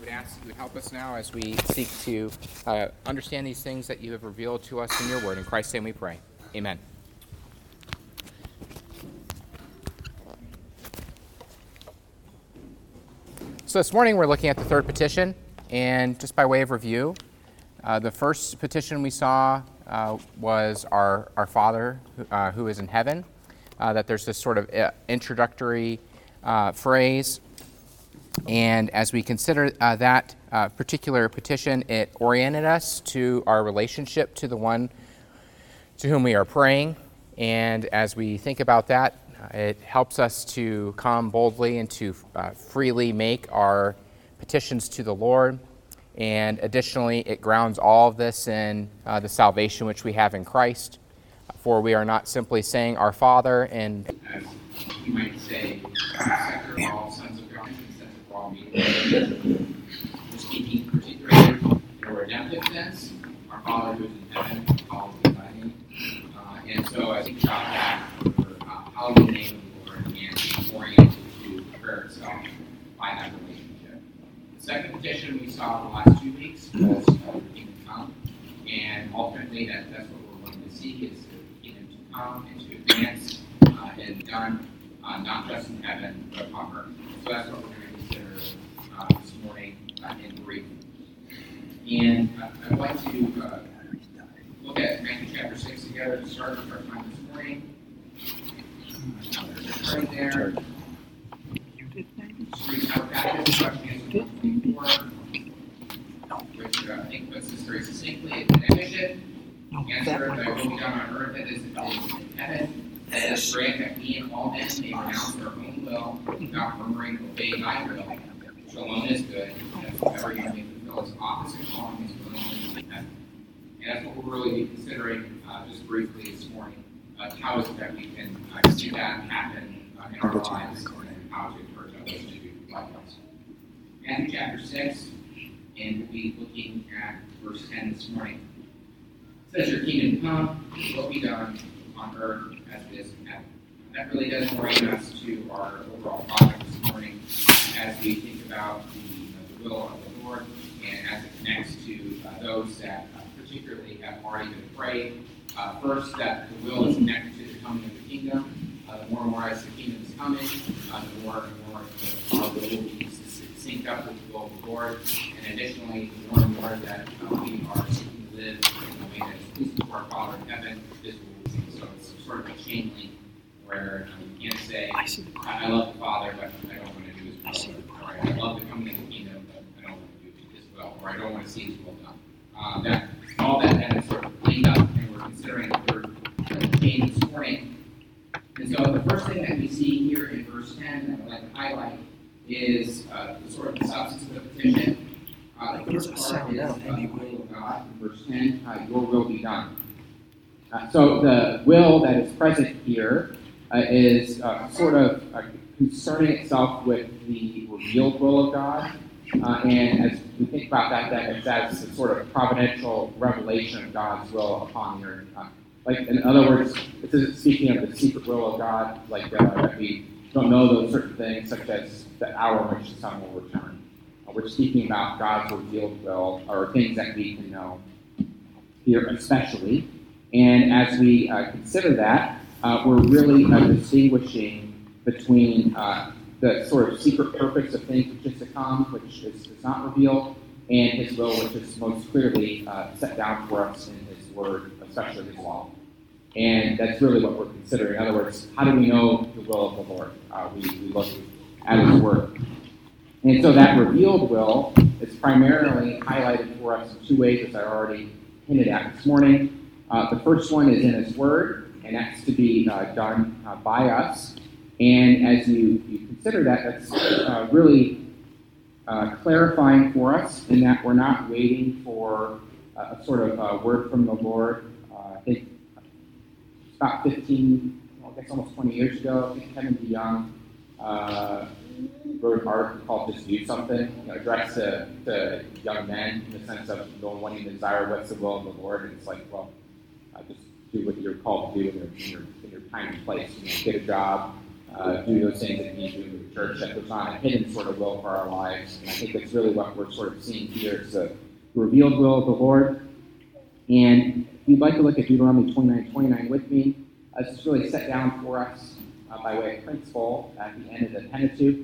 would ask that you would help us now as we seek to understand these things that you have revealed to us in your word. In Christ's name we pray. Amen. So this morning we're looking at the third petition, and just by way of review, the first petition we saw was our Father who is in heaven, that there's this sort of introductory phrase. And as we consider that particular petition, it oriented us to our relationship to the one to whom we are praying. And as we think about that, it helps us to come boldly and to freely make our petitions to the Lord. And additionally, it grounds all of this in the salvation which we have in Christ. For we are not simply saying our Father, and as you might say, sector of all sons of God, we're speaking particularly in a redemptive sense, our Father who is in heaven, hallowed be thy name. And so as we talk that, hallowed be the name of the Lord, and oriented to prayer itself by that relationship. The second petition we saw the last 2 weeks was the kingdom come, and ultimately that's what we're wanting to seek is the kingdom to come and to advance and done not just in heaven but upon earth. So that's what we're going to consider this morning in brief. And I'd like to look at Matthew chapter 6 together to start with our time this morning. Right there. Just read our passage, Matthew 24, which I think puts this very succinctly. It's an ambition. Answer that will be done on earth as it is in heaven. Let us grant that we and all men may renounce our own will, without murmuring, obey thy will, which alone is good, and that whoever you may fulfill his office and calling is willing in heaven. And that's what we're really considering just briefly this morning. How is it that we can see that happen in our lives, and how to encourage others to do likewise. Matthew chapter 6, and we'll be looking at verse 10 this morning. It says, your kingdom come, your will be done on earth as it is in heaven. And that really does bring us to our overall project this morning as we think about the will of the Lord and as it connects to those that particularly have already been prayed. First, that the will is connected to the coming of the kingdom. The more and more as the kingdom is coming, the more and more our will will be synced up with the will of the Lord. And additionally, the more and more that we are seeking to live in the way that is pleasing to our Father in heaven, this will be seen. So it's sort of a chain link where you can't say, I love the Father, but I don't want to do his will. Or I love the coming of the kingdom, but I don't want to do his will. Or I don't want to see his will done. All that is sort of cleaned up, and we're considering the third chain this morning. And so the first thing that we see here in verse 10 that I'd like to highlight is the sort of the substance of the petition. The first part is the will of God. In verse 10, your will be done. So the will that is present here is sort of concerning itself with the revealed will of God. And as we think about that's a sort of providential revelation of God's will upon the earth. Like, in other words, this isn't speaking of the secret will of God, like that we don't know those certain things, such as the hour in which the sun will return. We're speaking about God's revealed will, or things that we can know here especially. And as we consider that, we're really distinguishing between the sort of secret purpose of things which is to come, which is not revealed, and his will, which is most clearly set down for us in his word, especially his law. And that's really what we're considering. In other words, how do we know the will of the Lord? We look at his word. And so that revealed will is primarily highlighted for us in two ways, as I already hinted at this morning. The first one is in his word, and that's to be done by us. And as you consider that, that's really clarifying for us in that we're not waiting for a sort of word from the Lord. I think about 15, I guess almost 20 years ago, I think Kevin DeYoung wrote an article called Just Do Something, addressed to young men in the sense of wanting to desire what's the will of the Lord. And it's like, well, just do what you're called to do in your time and place. Get a job, do those things that we need to do in the church, that there's not a hidden sort of will for our lives. And I think that's really what we're sort of seeing here. It's the revealed will of the Lord. And if you'd like to look at Deuteronomy 29:29 with me, this is really set down for us by way of principle at the end of the Pentateuch.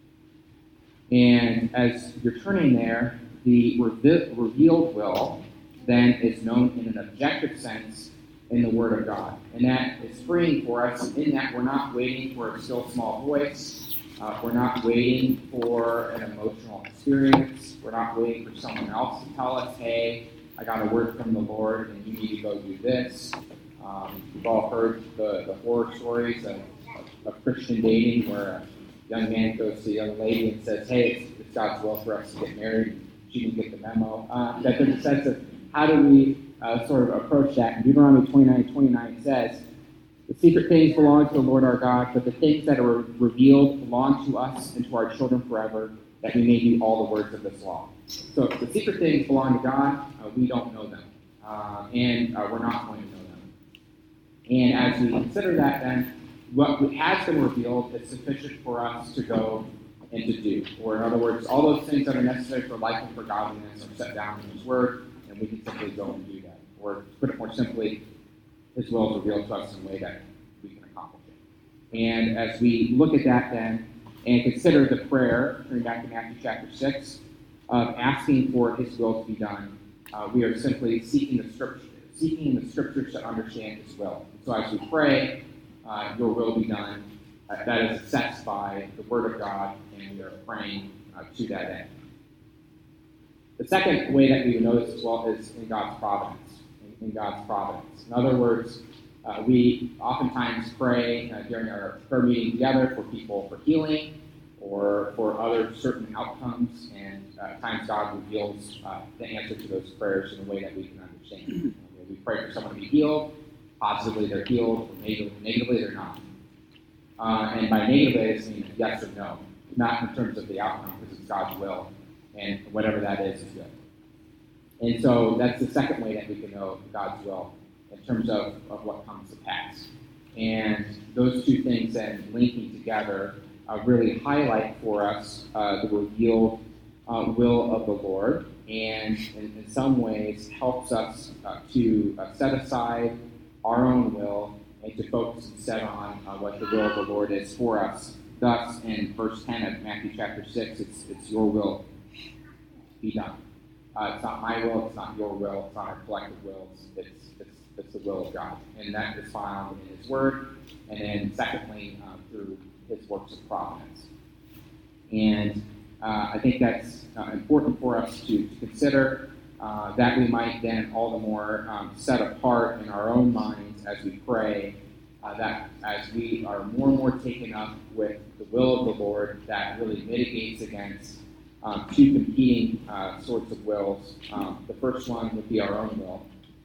And as you're turning there, the revealed will then is known in an objective sense in the Word of God. And that is freeing for us in that we're not waiting for a still small voice. We're not waiting for an emotional experience. We're not waiting for someone else to tell us, hey, I got a word from the Lord and you need to go do this. We've all heard the horror stories of Christian dating where a young man goes to a young lady and says, hey, it's God's will for us to get married. She didn't get the memo. That there's a sense of how do we sort of approach that. And Deuteronomy 29:29 says, the secret things belong to the Lord our God, but the things that are revealed belong to us and to our children forever, that we may do all the words of this law. So if the secret things belong to God, we don't know them. And we're not going to know them. And as we consider that, then, what has been revealed is sufficient for us to go and to do. Or in other words, all those things that are necessary for life and for godliness are set down in His Word, and we can simply go and do that. Or to put it more simply, His will is revealed to us in a way that we can accomplish it. And as we look at that then, and consider the prayer, turning back to Matthew chapter 6, of asking for His will to be done, we are simply seeking in the Scriptures to understand His will. And so as we pray, your will be done, that is assessed by the Word of God, and we are praying to that end. The second way that we would notice as well is in God's providence. In God's providence. In other words, we oftentimes pray during our prayer meeting together for people for healing or for other certain outcomes, and at times God reveals the answer to those prayers in a way that we can understand. We pray for someone to be healed. Positively, they're healed, or negatively, they're not. And by negatively, I just mean yes or no, not in terms of the outcome, because it's God's will, and whatever that is good. And so that's the second way that we can know God's will in terms of what comes to pass. And those two things then linking together really highlight for us the revealed will of the Lord, and in some ways helps us to set aside our own will and to focus instead on what the will of the Lord is for us. Thus, in verse 10 of Matthew chapter 6, it's your will be done. It's not my will, it's not your will, it's not our collective wills, it's the will of God. And that is found in His Word, and then secondly, through His works of providence. And I think that's important for us to consider, that we might then all the more set apart in our own minds as we pray, that as we are more and more taken up with the will of the Lord, that really mitigates against two competing sorts of wills. The first one would be our own will,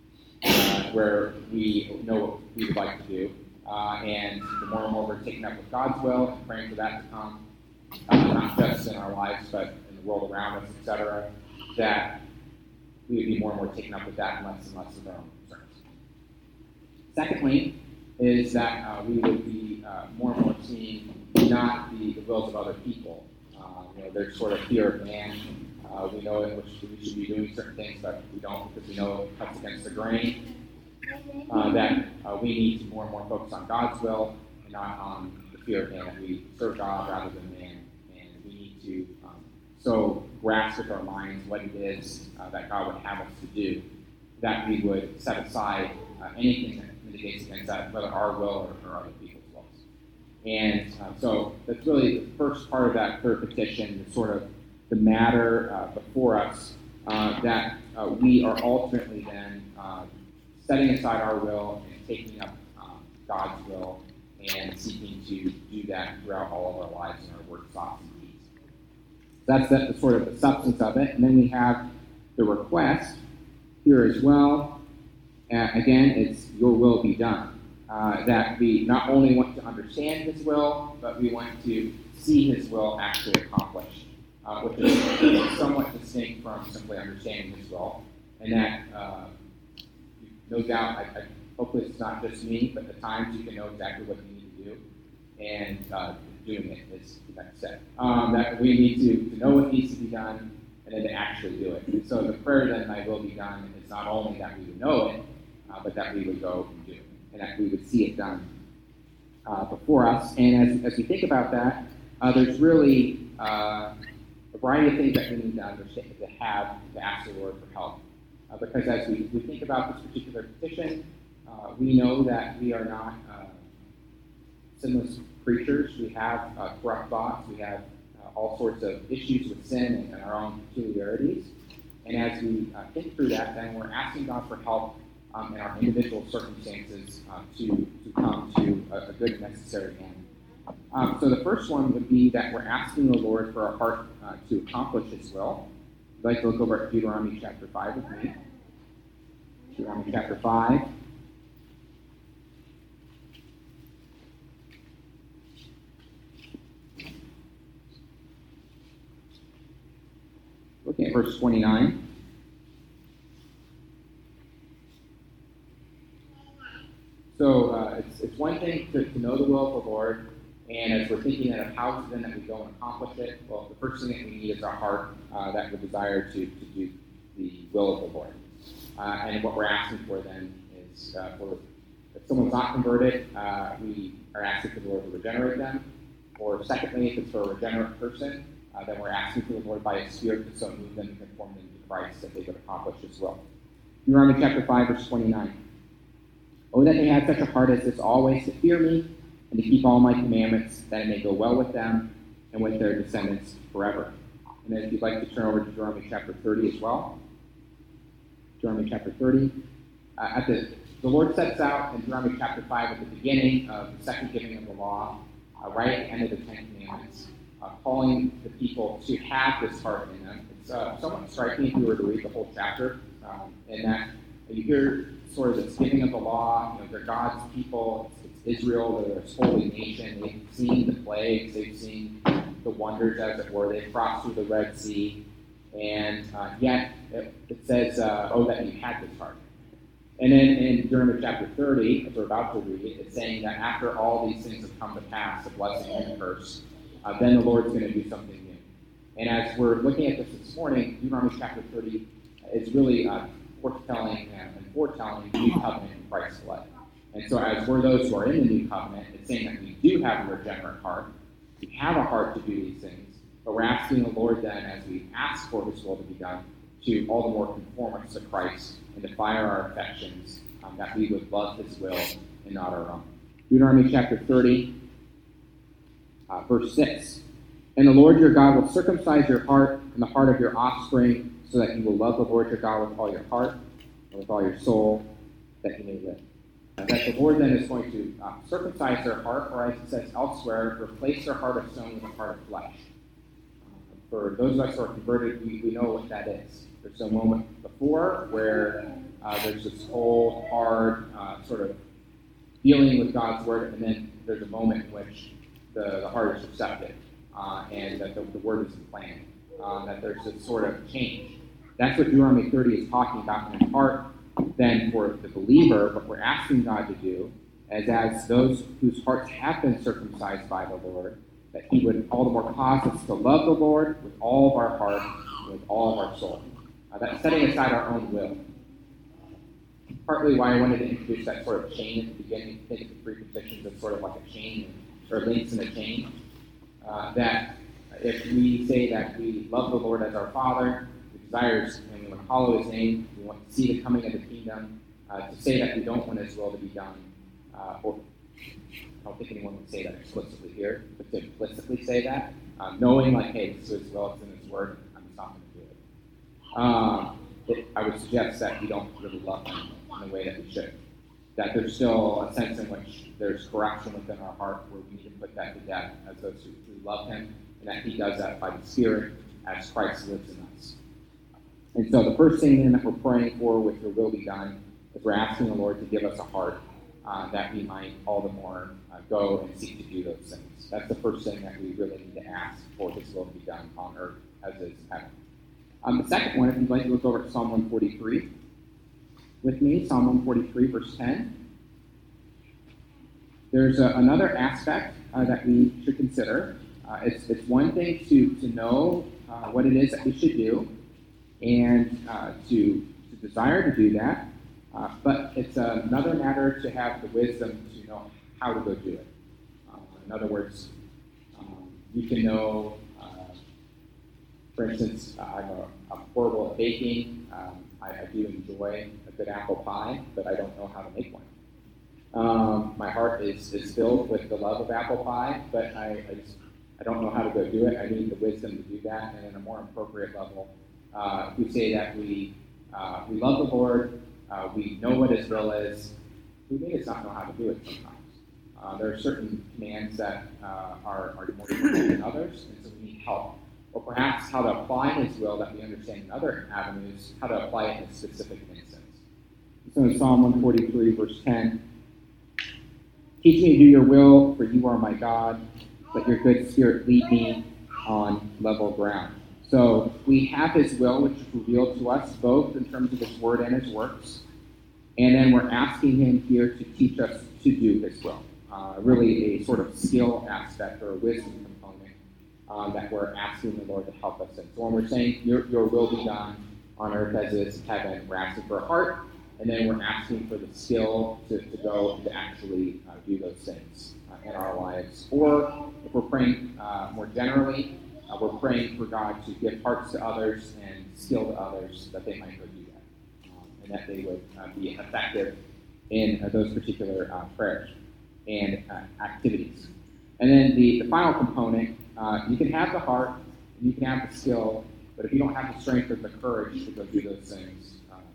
where we know what we would like to do. And the more and more we're taken up with God's will and praying for that to come, not just in our lives, but in the world around us, etc., that we would be more and more taken up with that and less of our own concerns. Secondly, is that we would be more and more seeing not the wills of other people. There's sort of fear of man. We know in which we should be doing certain things, but we don't because we know it cuts against the grain. That we need to more and more focus on God's will and not on the fear of man. That we serve God rather than man, and we need to so grasp with our minds what it is that God would have us to do, that we would set aside anything that mitigates against that, whether our will or other people's wills. And so that's really the first part of that third petition, the sort of the matter before us, that we are ultimately then setting aside our will and taking up God's will and seeking to do that throughout all of our lives and our work, thoughts, and deeds. That's the sort of the substance of it. And then we have the request here as well. Again, it's your will be done. That we not only want to understand His will, but we want to see His will actually accomplished, which is somewhat distinct from simply understanding His will. And that, no doubt, hopefully it's not just me, but at times you can know exactly what you need to do. and doing it is the next step. That we need to know what needs to be done and then to actually do it. And so the prayer then, thy will be done, is not only that we would know it, but that we would go and do it, and that we would see it done before us. And as we think about that, there's really a variety of things that we need to understand, to ask the Lord for help. Because as we think about this particular petition, we know that we are not sinless creatures. We have corrupt thoughts. We have all sorts of issues with sin and our own peculiarities. And as we think through that, then we're asking God for help in our individual circumstances to come to a good and necessary end. So the first one would be that we're asking the Lord for our heart to accomplish His will. I'd like to look over at Deuteronomy chapter 5 with me. Deuteronomy chapter 5. Looking at verse 29. So it's one thing to know the will of the Lord, and as we're thinking of how then that we go and accomplish it, well, the first thing that we need is our heart that would desire to do the will of the Lord. And what we're asking for then is, if someone's not converted, we are asking for the Lord to regenerate them. Or secondly, if it's for a regenerate person, then we're asking for the Lord by His Spirit to so move them and conform them to Christ that they would accomplish His will. Deuteronomy chapter 5, verse 29. Oh, that they had such a heart as this always to fear me and to keep all my commandments, that it may go well with them and with their descendants forever. And then if you'd like to turn over to Deuteronomy chapter 30 as well. Deuteronomy chapter 30. The Lord sets out in Deuteronomy chapter 5 at the beginning of the second giving of the law, right at the end of the Ten Commandments, calling the people to have this heart in them. It's somewhat striking if you were to read the whole chapter, in that you hear sort of this giving of the law. They're God's people. It's Israel. They're this holy nation. They've seen the plagues. They've seen the wonders, as it were. They've crossed through the Red Sea. And yet it says, oh, that you had this heart. And then in Deuteronomy chapter 30, as we're about to read, it's saying that after all these things have come to pass, the blessing and the curse, then the Lord's going to do something new. And as we're looking at this morning, Deuteronomy chapter 30 is really foretelling the new covenant in Christ's blood. And so as we're those who are in the new covenant, it's saying that we do have a regenerate heart. We have a heart to do these things. But we're asking the Lord then, as we ask for His will to be done, to all the more conform us to Christ and to fire our affections, that we would love His will and not our own. Deuteronomy chapter 30, verse 6. And the Lord your God will circumcise your heart and the heart of your offspring, so that you will love the Lord your God with all your heart and with all your soul, that you may live. That the Lord then is going to circumcise their heart, or as it says elsewhere, replace their heart of stone with a heart of flesh. For those of us who are converted, we know what that is. There's a moment before where there's this cold, hard sort of dealing with God's word, and then there's a moment in which the heart is receptive, and that the word is implanted, that there's this sort of change. That's what Deuteronomy 30 is talking about in the heart. Then for the believer, what we're asking God to do is, as those whose hearts have been circumcised by the Lord, that He would all the more cause us to love the Lord with all of our heart, with all of our soul. That's setting aside our own will. Partly why I wanted to introduce that sort of chain at the beginning. Think of the three petitions as sort of like a chain, or links in a chain. That if we say that we love the Lord as our Father, we desire and we want to follow His name, we want to see the coming of the kingdom, to say that we don't want His will to be done, or I don't think anyone would say that explicitly here, but to implicitly say that, knowing like, hey, this is His will, it's in His word, I'm just not going to do it. I would suggest that we don't really love Him in the way that we should. That there's still a sense in which there's corruption within our heart where we need to put that to death as those who love Him, and that He does that by the Spirit as Christ lives in us. And so the first thing then that we're praying for with Your will be done is we're asking the Lord to give us a heart that we might all the more go and seek to do those things. That's the first thing that we really need to ask for His will to be done on earth as it is in heaven. The second one, if you'd like to look over to Psalm 143 with me, Psalm 143, verse 10. There's another aspect that we should consider. It's one thing to know what it is that we should do and to desire to do that, but it's another matter to have the wisdom to know how to go do it. In other words, you can know, for instance, I'm horrible at baking. I do enjoy a good apple pie, but I don't know how to make one. My heart is filled with the love of apple pie, but I don't know how to go do it. I need the wisdom to do that, and at a more appropriate level, we say that we love the Lord, we know what His will is, we may just not know how to do it sometimes. There are certain commands that are more difficult than others, and so we need help. Or perhaps how to apply His will that we understand in other avenues, how to apply it in a specific instance. So in Psalm 143, verse 10, teach me to do your will, for you are my God. Let your good spirit lead me on level ground. So we have His will, which is revealed to us, both in terms of His word and His works. And then we're asking Him here to teach us to do His will. Really a sort of skill aspect or a wisdom component that we're asking the Lord to help us in. So when we're saying, your will be done on earth as it is in heaven, we're asking for a heart, and then we're asking for the skill to go to actually do those things in our lives. Or if we're praying more generally, we're praying for God to give hearts to others and skill to others that they might go do that, and that they would be effective in those particular prayers and activities. And then the final component, you can have the heart, and you can have the skill, but if you don't have the strength or the courage to go do those things,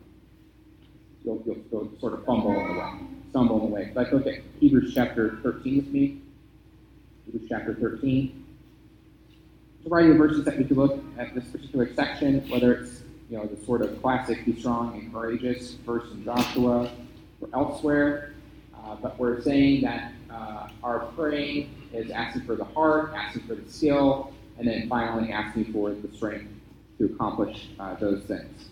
you'll sort of stumble in the way. Let's look at Hebrews chapter 13 with me. Hebrews chapter 13. There's a variety of verses that we could look at this particular section, whether it's the sort of classic "be strong and courageous" verse in Joshua or elsewhere. But we're saying that our praying is asking for the heart, asking for the skill, and then finally asking for the strength to accomplish those things.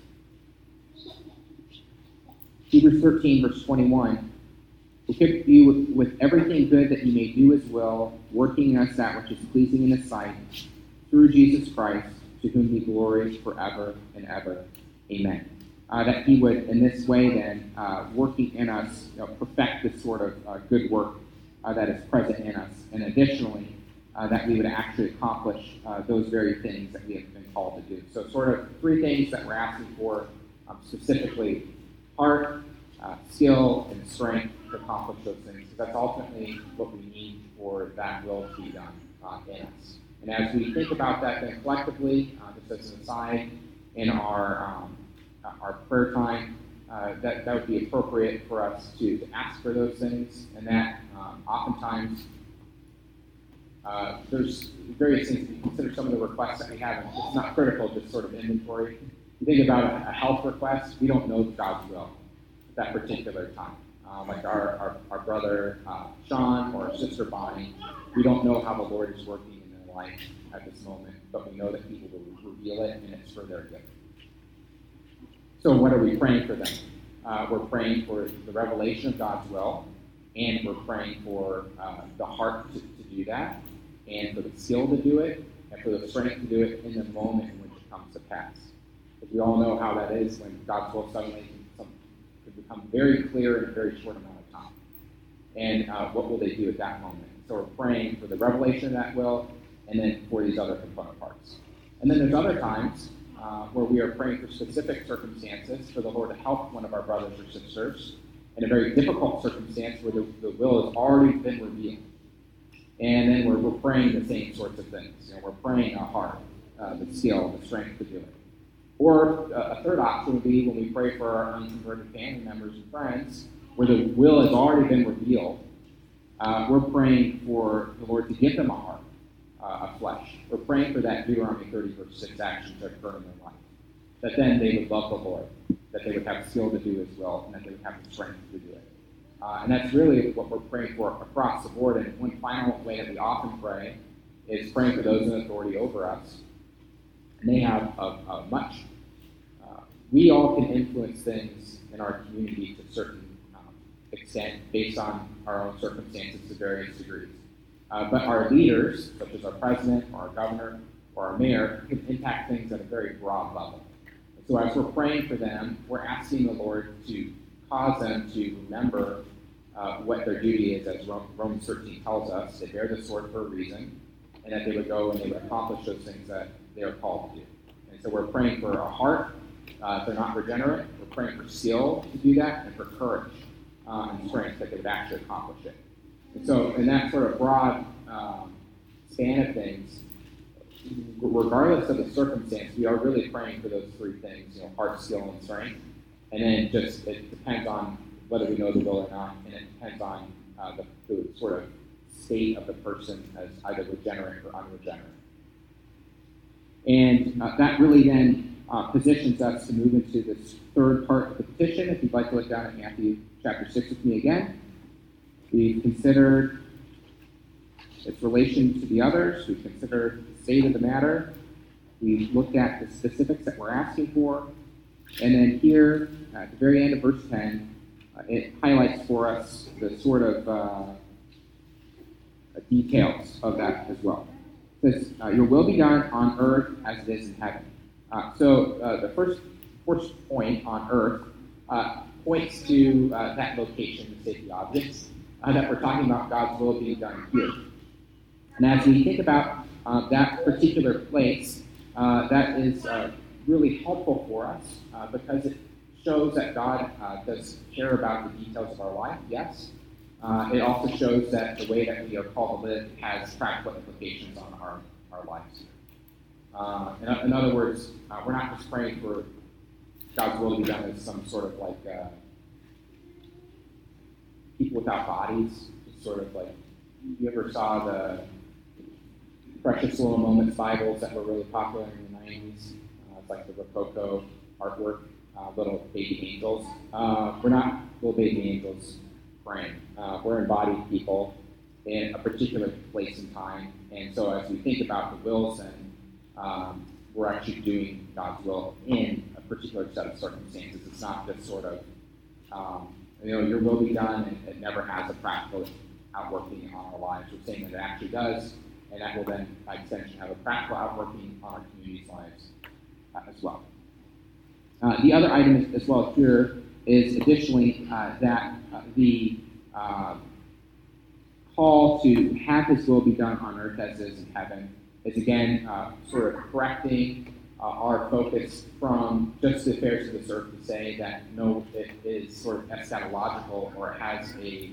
Hebrews 13, verse 21. Equip you with everything good that you may do His will, working in us that which is pleasing in His sight, through Jesus Christ, to whom be glory forever and ever. Amen. That He would, in this way then, working in us, perfect this sort of good work that is present in us. And additionally, that we would actually accomplish those very things that we have been called to do. So sort of three things that we're asking for, specifically heart, skill, and strength to accomplish those things. Because that's ultimately what we need for that will to be done in us. And as we think about that then collectively, just as an aside, in our prayer time, that would be appropriate for us to ask for those things, and that oftentimes there's various things. We consider some of the requests that we have, and it's not critical, just sort of inventory. You think about a health request, we don't know God's will at that particular time. Like our brother Sean or our sister Bonnie, we don't know how the Lord is working in their life at this moment, but we know that He will reveal it, and it's for their good. So what are we praying for them? We're praying for the revelation of God's will, and we're praying for the heart to do that, and for the skill to do it, and for the strength to do it in the moment in which it comes to pass. Because we all know how that is when God's will suddenly can become very clear in a very short amount of time. And what will they do at that moment? So we're praying for the revelation of that will, and then for these other component parts. And then there's other times where we are praying for specific circumstances for the Lord to help one of our brothers or sisters in a very difficult circumstance where the will has already been revealed. And then we're praying the same sorts of things. We're praying our heart, the skill, the strength to do it. Or a third option would be when we pray for our unconverted family members and friends, where the will has already been revealed. We're praying for the Lord to give them a heart of flesh. We're praying for that Deuteronomy 30, verse 6 action to occur in their life. That then they would love the Lord, that they would have skill to do His will, and that they would have the strength to do it. And that's really what we're praying for across the board. And one final way that we often pray is praying for those in authority over us. And they have a much, we all can influence things in our community to a certain extent based on our own circumstances to various degrees. But our leaders, such as our president or our governor or our mayor, can impact things at a very broad level. So as we're praying for them, we're asking the Lord to cause them to remember what their duty is, as Romans 13 tells us. They bear the sword for a reason, and that they would go and they would accomplish those things that they are called to do. And so we're praying for a heart, if they're not regenerate. We're praying for skill to do that, and for courage and strength that they would actually accomplish it. And so in that sort of broad span of things, regardless of the circumstance, we are really praying for those three things, heart, skill, and strength. And then just, it depends on whether we know the will or not, and it depends on the sort of state of the person as either regenerate or unregenerate. And that really then positions us to move into this third part of the petition. If you'd like to look down at Matthew chapter 6 with me again. We've considered its relation to the others. We've considered the state of the matter. We've looked at the specifics that we're asking for. And then here, at the very end of verse 10, it highlights for us the sort of details of that as well. It says, your will be done on earth as it is in heaven. So the first point on earth points to that location, to state the obvious, that we're talking about God's will being done here. And as we think about that particular place, that is really helpful for us because it shows that God does care about the details of our life, yes. It also shows that the way that we are called to live has practical implications on our lives here. In other words, we're not just praying for God's will to be done as some sort of like people without bodies, just sort of like, you ever saw the Precious Little Moments Bibles that were really popular in the 90s? It's like the Rococo artwork, little baby angels. We're not little baby angels praying. We're embodied people in a particular place and time. And so as we think about the wills, then we're actually doing God's will in a particular set of circumstances. It's not just sort of, your will be done, and it never has a practical outworking on our lives. We're saying that it actually does, and that will then, by extension, have a practical outworking on our community's lives as well. The other item as well here is additionally that the call to have His will be done on earth as it is in heaven is again sort of correcting our focus from just the affairs of this earth to say that no, it is sort of eschatological or has a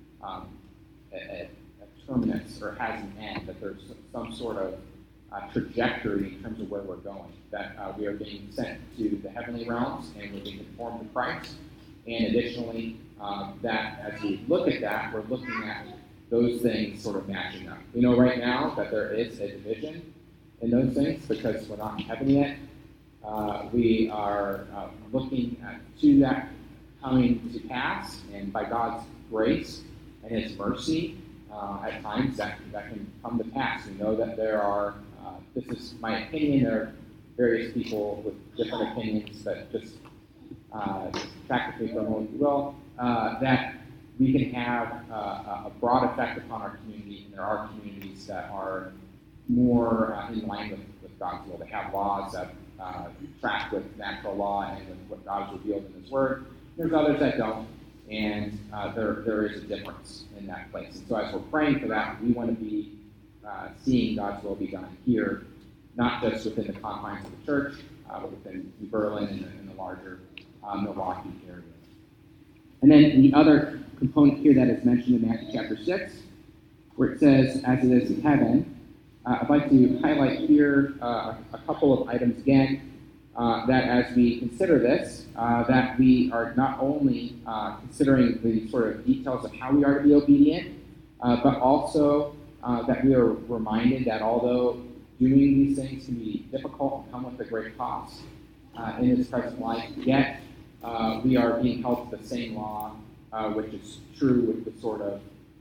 terminus or has an end, that there's some sort of trajectory in terms of where we're going, that we are being sent to the heavenly realms and we're being conformed to Christ. And additionally, that as we look at that, we're looking at those things sort of matching up. We know right now that there is a division in those things because we're not in heaven yet. We are looking to that coming to pass, and by God's grace and His mercy, at times that can come to pass. We know that there are, this is my opinion, there are various people with different opinions that just practically from what you will, that we can have a broad effect upon our community, and there are communities that are more in line with God's will. They have laws that track with natural law and with what God's revealed in His Word. There's others that don't, and there is a difference in that place. And so as we're praying for that, we want to be seeing God's will be done here, not just within the confines of the church, but within Berlin and the larger Milwaukee area. And then the other component here that is mentioned in Matthew chapter 6, where it says, as it is in heaven, I'd like to highlight here a couple of items again, that as we consider this, that we are not only considering the sort of details of how we are to be obedient, but also that we are reminded that although doing these things can be difficult and come with a great cost in this present life, yet we are being held to the same law, which is true with the sort of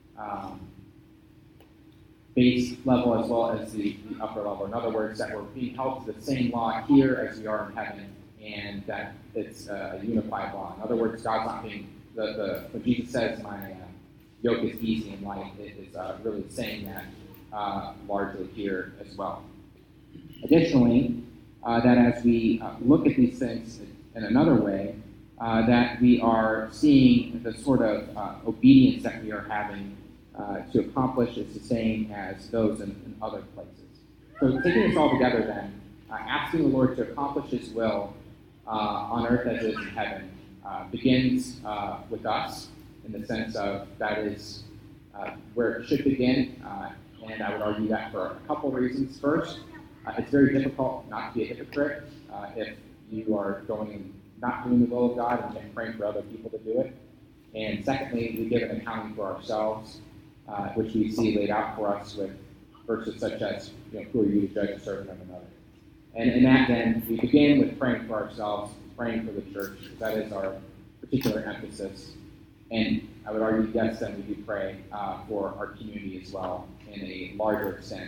base level as well as the upper level. In other words, that we're being held to the same law here as we are in heaven, and that it's a unified law. In other words, God's not being, when Jesus says, yoke is easy and light is really saying that largely here as well. Additionally, that as we look at these things in another way, that we are seeing the sort of obedience that we are having to accomplish is the same as those in other places. So taking this all together then, asking the Lord to accomplish His will on earth as it is in heaven begins with us, in the sense of that is where it should begin, and I would argue that for a couple reasons. First, it's very difficult not to be a hypocrite if you are going and not doing the will of God and then praying for other people to do it. And secondly, we give an accounting for ourselves, which we see laid out for us with verses such as, who are you to judge a servant of another? And in that, then, we begin with praying for ourselves, praying for the church, because that is our particular emphasis. And I would argue, yes, then we do pray for our community as well, in a larger extent,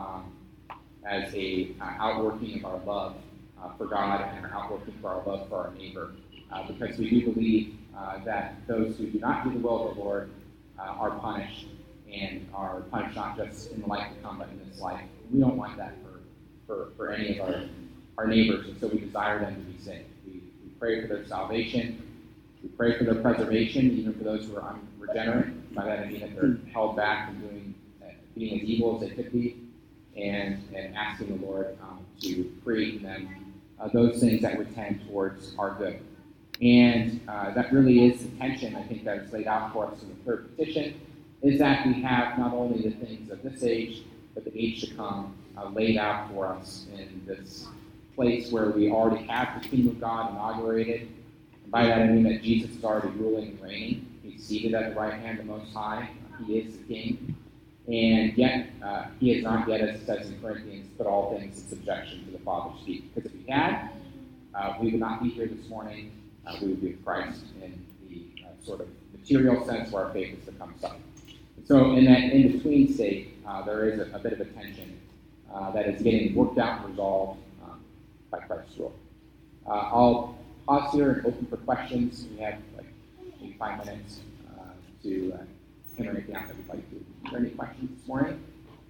as a outworking of our love for God and our outworking for our love for our neighbor, because we do believe that those who do not do the will of the Lord are punished, and are punished not just in the life to come, but in this life. We don't want that for any of our neighbors, and so we desire them to be saved. We pray for their salvation. We pray for their preservation, even for those who are unregenerate. By that I mean that they're held back from being as evil as they could be, and asking the Lord to create in them those things that would tend towards our good. And that really is the tension, I think, that is laid out for us in the third petition, is that we have not only the things of this age, but the age to come laid out for us in this place where we already have the kingdom of God inaugurated. And by that I mean that Jesus is already ruling and reigning. He's seated at the right hand of the Most High. He is the King. And yet, he has not yet, as it says in Corinthians, put all things in subjection to the Father's feet. Because if he had, we would not be here this morning. We would be with Christ in the sort of material sense where our faith has become such. So in that in-between state, there is a bit of a tension that is getting worked out and resolved by Christ's rule. I'll pause here and open for questions. We have maybe 5 minutes to enter anything out that we'd like to. Are there any questions this morning?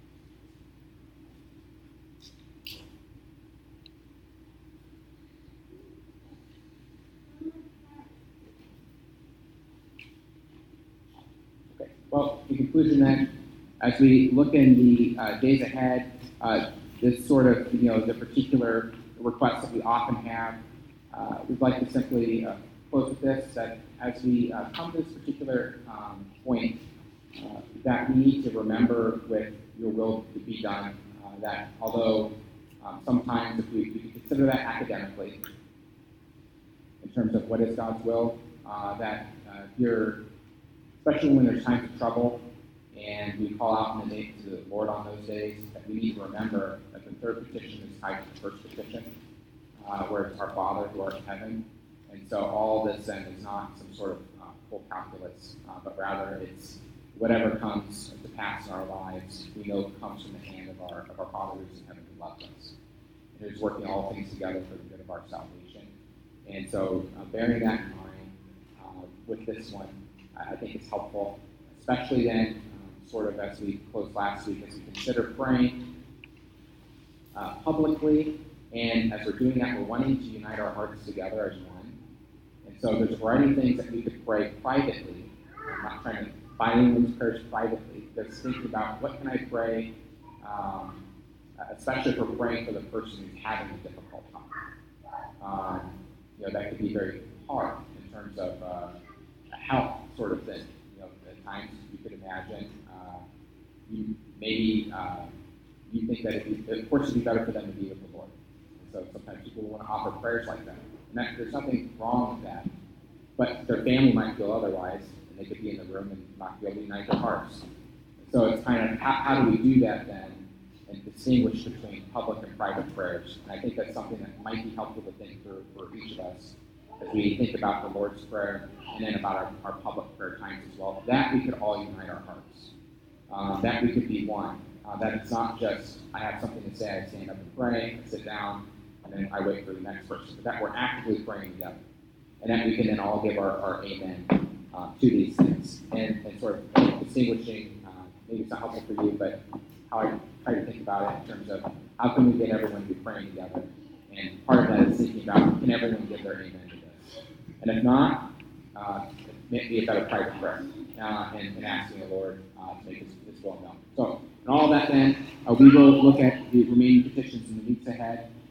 Okay. Well, in conclusion then, as we look in the days ahead, this sort of, the particular requests that we often have, we'd like to simply close with this, that as we come to this particular point, that we need to remember with your will to be done, that although sometimes if we can consider that academically, in terms of what is God's will, that here, especially when there's times of trouble, and we call out in the name to the Lord on those days, that we need to remember that the third petition is tied to the first petition, where it's our Father who art in heaven. And so all this then is not some sort of full calculus, but rather it's whatever comes to pass in our lives, we know comes from the hand of our Father who is in heaven who loves us. And who's working all things together for the good of our salvation. And so bearing that in mind with this one, I think it's helpful, especially then, sort of as we closed last week, as we consider praying publicly, and as we're doing that, we're wanting to unite our hearts together as one. And so there's a variety of things that we could pray privately. I'm not trying to buy anyone's prayers privately, just thinking about what can I pray, especially if we're praying for the person who's having a difficult time. That could be very hard in terms of a health sort of thing. At times you could imagine you think that of course it'd be better for them to be with the Lord. So sometimes people want to offer prayers like that. And there's nothing wrong with that. But their family might feel otherwise, and they could be in the room and not be able to unite their hearts. So it's kind of, how do we do that then, and distinguish between public and private prayers? And I think that's something that might be helpful to think for each of us as we think about the Lord's Prayer and then about our public prayer times as well. That we could all unite our hearts. That we could be one. That it's not just, I have something to say, I stand up and pray, I sit down, and then I wait for the next person. But that we're actively praying together. And that we can then all give our amen to these things, and sort of distinguishing, maybe it's not helpful for you, but how I try to think about it in terms of how can we get everyone to be praying together. And part of that is thinking about, can everyone give their amen to this? And if not, maybe a better private prayer and asking the Lord to make this well known. So, in all of that then, we will look at the remaining petitions in the weeks ahead.